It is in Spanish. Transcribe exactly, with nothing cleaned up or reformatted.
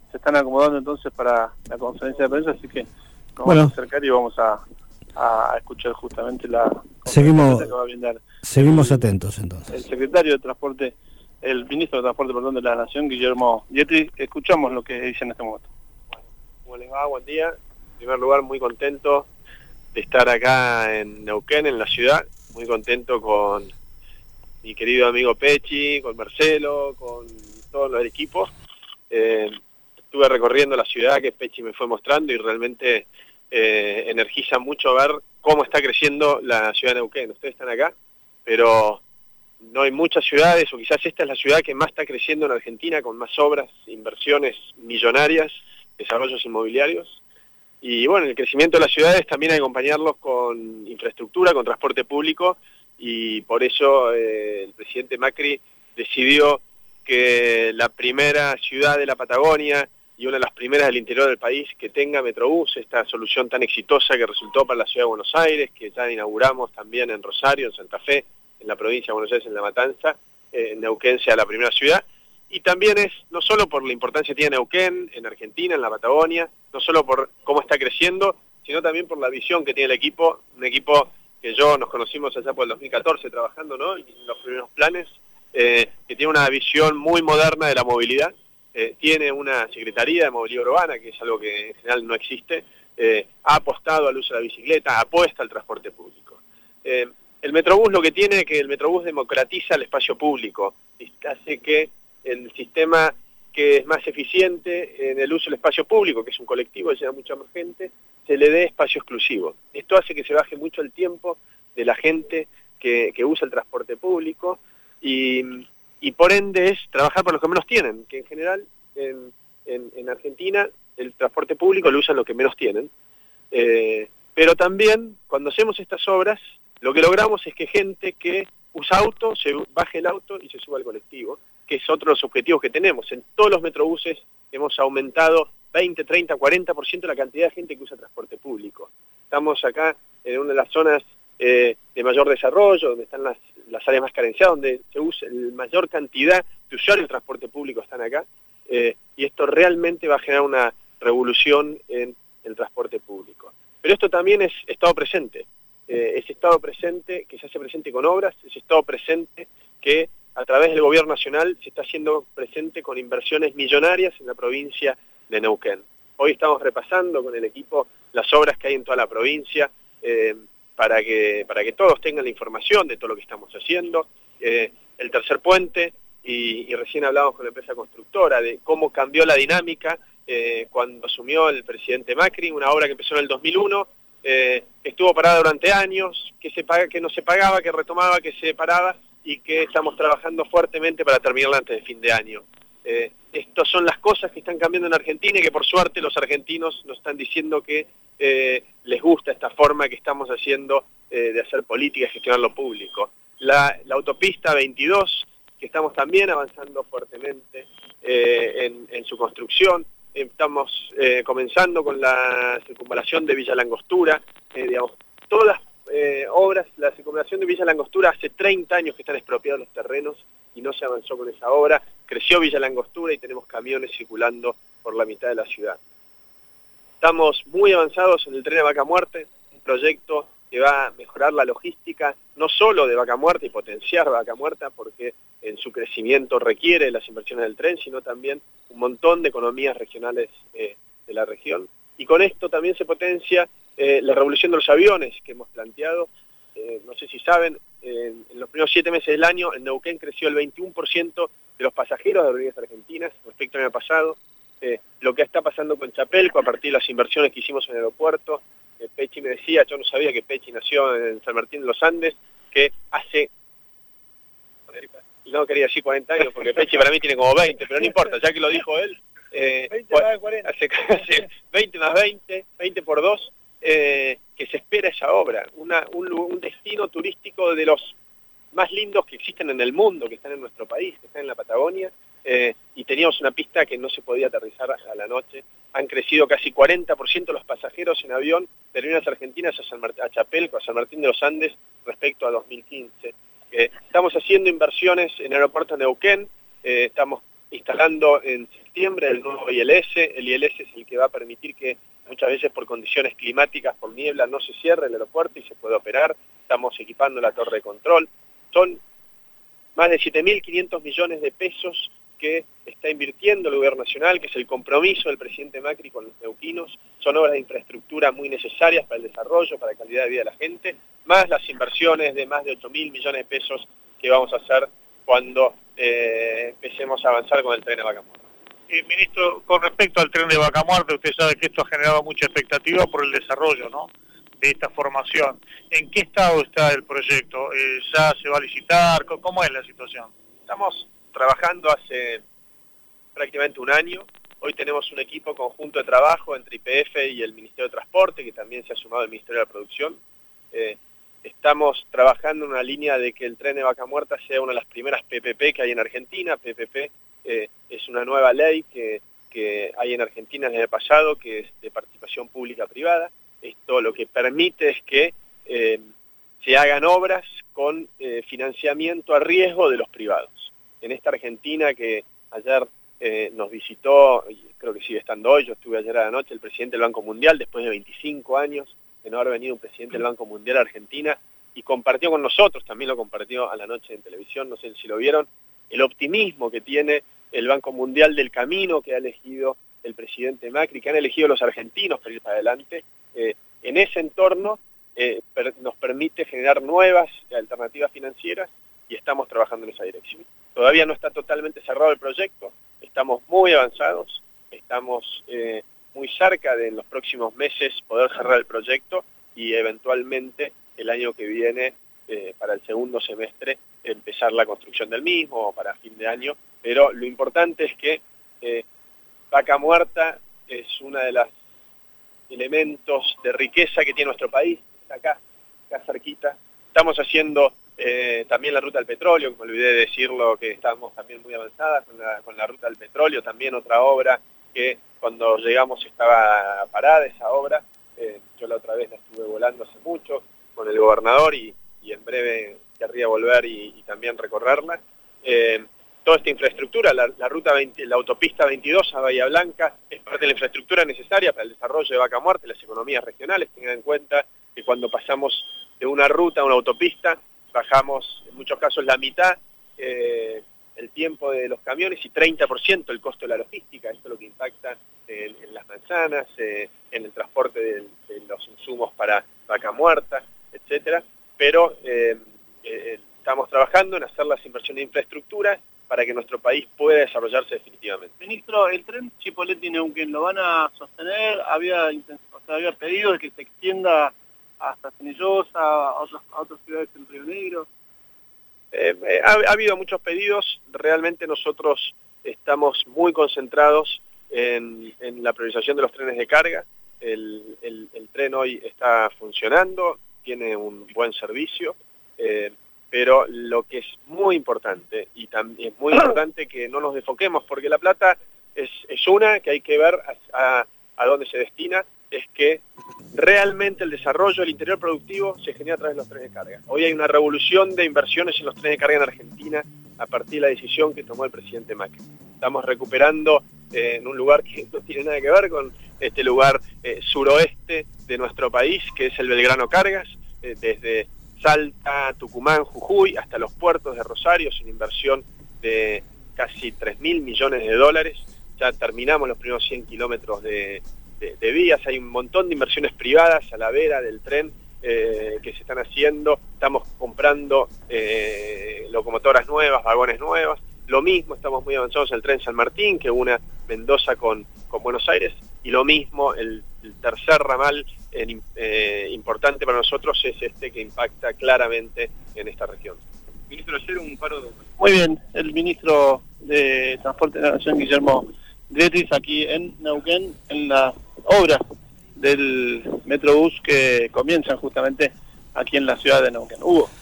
se están acomodando entonces para la conferencia de prensa, así que nos bueno. vamos a acercar y vamos a, a escuchar justamente la seguimos que va a brindar seguimos el, atentos entonces. El secretario de Transporte, el ministro de Transporte, perdón, de la Nación, Guillermo Vietri. Escuchamos lo que dice en este momento. Bueno, ¿cómo les va? Buen día. En primer lugar, muy contento de estar acá en Neuquén, en la ciudad, muy contento con mi querido amigo Pechi, con Marcelo, con todos los equipos. Eh, estuve recorriendo la ciudad que Pechi me fue mostrando y realmente eh, energiza mucho ver cómo está creciendo la ciudad de Neuquén. Ustedes están acá, pero no hay muchas ciudades, o quizás esta es la ciudad que más está creciendo en Argentina, con más obras, inversiones millonarias, desarrollos inmobiliarios. Y bueno, el crecimiento de las ciudades también hay que acompañarlos con infraestructura, con transporte público, y por eso eh, el presidente Macri decidió que la primera ciudad de la Patagonia y una de las primeras del interior del país que tenga Metrobús, esta solución tan exitosa que resultó para la ciudad de Buenos Aires, que ya inauguramos también en Rosario, en Santa Fe, en la provincia de Buenos Aires, en La Matanza, eh, Neuquén sea la primera ciudad. Y también es, no solo por la importancia que tiene Neuquén, en Argentina, en la Patagonia, no solo por cómo está creciendo, sino también por la visión que tiene el equipo, un equipo que yo nos conocimos allá por el dos mil catorce trabajando, ¿no?, en los primeros planes, eh, que tiene una visión muy moderna de la movilidad, eh, tiene una Secretaría de Movilidad Urbana, que es algo que en general no existe, eh, ha apostado al uso de la bicicleta, apuesta al transporte público. Eh, el Metrobús lo que tiene es que el Metrobús democratiza el espacio público, y hace que el sistema que es más eficiente en el uso del espacio público, que es un colectivo que lleva mucha más gente, se le dé espacio exclusivo. Esto hace que se baje mucho el tiempo de la gente que, que usa el transporte público y, y por ende es trabajar para los que menos tienen, que en general en, en, en Argentina el transporte público lo usan los que menos tienen. Eh, pero también cuando hacemos estas obras, lo que logramos es que gente que usa auto, se baje el auto y se suba al colectivo, que es otro de los objetivos que tenemos. En todos los metrobuses hemos aumentado veinte, treinta, cuarenta por ciento la cantidad de gente que usa transporte público. Estamos acá en una de las zonas eh, de mayor desarrollo, donde están las, las áreas más carenciadas, donde se usa la mayor cantidad de usuarios del transporte público están acá, eh, y esto realmente va a generar una revolución en el transporte público. Pero esto también es estado presente, eh, es estado presente que se hace presente con obras, es estado presente que a través del gobierno nacional se está haciendo presente con inversiones millonarias en la provincia de Neuquén. Hoy estamos repasando con el equipo las obras que hay en toda la provincia eh, para que para que todos tengan la información de todo lo que estamos haciendo. Eh, el tercer puente, y, y recién hablamos con la empresa constructora de cómo cambió la dinámica eh, cuando asumió el presidente Macri, una obra que empezó en el dos mil uno, eh, que estuvo parada durante años, que, se paga, que no se pagaba, que retomaba, que se paraba, y que estamos trabajando fuertemente para terminarla antes de fin de año. Eh, estas son las cosas que están cambiando en Argentina y que por suerte los argentinos nos están diciendo que eh, les gusta esta forma que estamos haciendo eh, de hacer política y gestionar lo público. La, la autopista veintidós, que estamos también avanzando fuertemente eh, en, en su construcción. Estamos eh, comenzando con la circunvalación de Villa Langostura, eh, digamos, todas Eh, obras, la circunvalación de Villa Langostura hace treinta años que están expropiados los terrenos y no se avanzó con esa obra. Creció Villa Langostura y tenemos camiones circulando por la mitad de la ciudad. Estamos muy avanzados en el tren de Vaca Muerta, un proyecto que va a mejorar la logística, no solo de Vaca Muerta y potenciar Vaca Muerta, porque en su crecimiento requiere las inversiones del tren, sino también un montón de economías regionales eh, de la región. Y con esto también se potencia Eh, la revolución de los aviones que hemos planteado. Eh, no sé si saben, eh, en los primeros siete meses del año en Neuquén creció el veintiuno por ciento de los pasajeros de aerolíneas argentinas respecto al año pasado. Eh, lo que está pasando con Chapelco a partir de las inversiones que hicimos en el aeropuerto. Eh, Pechi me decía, yo no sabía que Pechi nació en San Martín de los Andes, que hace, no quería decir cuarenta años porque Pechi para mí tiene como veinte, pero no importa, ya que lo dijo él, eh, veinte más cuarenta. Hace, hace veinte más veinte, veinte por dos, Eh, que se espera esa obra, una, un, un destino turístico de los más lindos que existen en el mundo, que están en nuestro país, que están en la Patagonia, eh, y teníamos una pista que no se podía aterrizar a la noche. Han crecido casi cuarenta por ciento los pasajeros en avión de aerolíneas argentinas a, San Mart- a Chapelco, a San Martín de los Andes, respecto a dos mil quince. Eh, estamos haciendo inversiones en el aeropuerto de Neuquén, eh, estamos instalando en septiembre el nuevo I L S. El I L S es el que va a permitir que muchas veces por condiciones climáticas, por niebla, no se cierre el aeropuerto y se puede operar. Estamos equipando la torre de control. Son más de siete mil quinientos millones de pesos que está invirtiendo el gobierno nacional, que es el compromiso del presidente Macri con los neuquinos. Son obras de infraestructura muy necesarias para el desarrollo, para la calidad de vida de la gente, más las inversiones de más de ocho mil millones de pesos que vamos a hacer cuando eh, empecemos a avanzar con el tren de Vaca Muerta. Eh, ministro, con respecto al tren de Vaca Muerta, usted sabe que esto ha generado mucha expectativa por el desarrollo, ¿no?, de esta formación. ¿En qué estado está el proyecto? Eh, ¿Ya se va a licitar? ¿Cómo es la situación? Estamos trabajando hace prácticamente un año. Hoy tenemos un equipo conjunto de trabajo entre I P F y el Ministerio de Transporte, que también se ha sumado al Ministerio de la Producción. Eh, estamos trabajando en una línea de que el tren de Vaca Muerta sea una de las primeras P P P que hay en Argentina. P P P eh, es una nueva ley que, que hay en Argentina desde el pasado, que es de participación pública-privada. Esto lo que permite es que eh, se hagan obras con eh, financiamiento a riesgo de los privados. En esta Argentina que ayer eh, nos visitó, y creo que sigue estando hoy, yo estuve ayer a la noche, el presidente del Banco Mundial, después de veinticinco años de no haber venido un presidente del Banco Mundial a Argentina, y compartió con nosotros, también lo compartió a la noche en televisión, no sé si lo vieron, el optimismo que tiene el Banco Mundial del camino que ha elegido el presidente Macri, que han elegido los argentinos para ir para adelante. Eh, en ese entorno eh, per, nos permite generar nuevas alternativas financieras y estamos trabajando en esa dirección. Todavía no está totalmente cerrado el proyecto, estamos muy avanzados, estamos eh, muy cerca de en los próximos meses poder cerrar el proyecto y eventualmente el año que viene, eh, para el segundo semestre, empezar la construcción del mismo o para fin de año, pero lo importante es que eh, Vaca Muerta es uno de los elementos de riqueza que tiene nuestro país, está acá, acá cerquita. Estamos haciendo eh, también la ruta del petróleo, me olvidé de decirlo, que estamos también muy avanzadas con la, con la ruta del petróleo, también otra obra que cuando llegamos estaba parada esa obra. Eh, yo la otra vez la estuve volando hace mucho con el gobernador y, y en breve querría volver y, y también recorrerla. Eh, toda esta infraestructura, la, la ruta veinte, la autopista veintidós a Bahía Blanca, es parte de la infraestructura necesaria para el desarrollo de Vaca Muerta, las economías regionales. Tengan en cuenta que cuando pasamos de una ruta a una autopista, bajamos en muchos casos la mitad eh, el tiempo de los camiones y treinta por ciento el costo de la logística. Esto es lo que impacta en, en las manzanas, eh, en el transporte de, de los insumos para Vaca Muerta, etcétera. Pero eh, eh, estamos trabajando en hacer las inversiones de infraestructura para que nuestro país pueda desarrollarse definitivamente. Ministro, el tren Chipoleti-Neuquén, ¿lo van a sostener? Había, o sea, había pedido de que se extienda hasta Cenillosa, a, otros, a otras ciudades en Río Negro. Eh, eh, ha, ha habido muchos pedidos, realmente nosotros estamos muy concentrados en, en la priorización de los trenes de carga. El, el, el tren hoy está funcionando, tiene un buen servicio, eh, pero lo que es muy importante, y también es muy importante que no nos desfoquemos, porque la plata es, es una que hay que ver a, a, a dónde se destina, es que realmente el desarrollo del interior productivo se genera a través de los trenes de carga. Hoy hay una revolución de inversiones en los trenes de carga en Argentina a partir de la decisión que tomó el presidente Macri. Estamos recuperando eh, en un lugar que no tiene nada que ver con este lugar eh, suroeste de nuestro país, que es el Belgrano Cargas, eh, desde Salta, Tucumán, Jujuy, hasta los puertos de Rosario, sin inversión de casi tres mil millones de dólares. Ya terminamos los primeros cien kilómetros de, de, de vías, hay un montón de inversiones privadas a la vera del tren eh, que se están haciendo. Estamos comprando eh, locomotoras nuevas, vagones nuevos. Lo mismo, estamos muy avanzados en el tren San Martín, que une Mendoza con, con Buenos Aires, y lo mismo, el, el tercer ramal en, eh, importante para nosotros es este que impacta claramente en esta región. Ministro, ayer un paro de... Muy bien, el ministro de Transporte de la Nación, Guillermo Gretris, aquí en Neuquén, en las obras del Metrobús que comienzan justamente aquí en la ciudad de Neuquén. Hugo.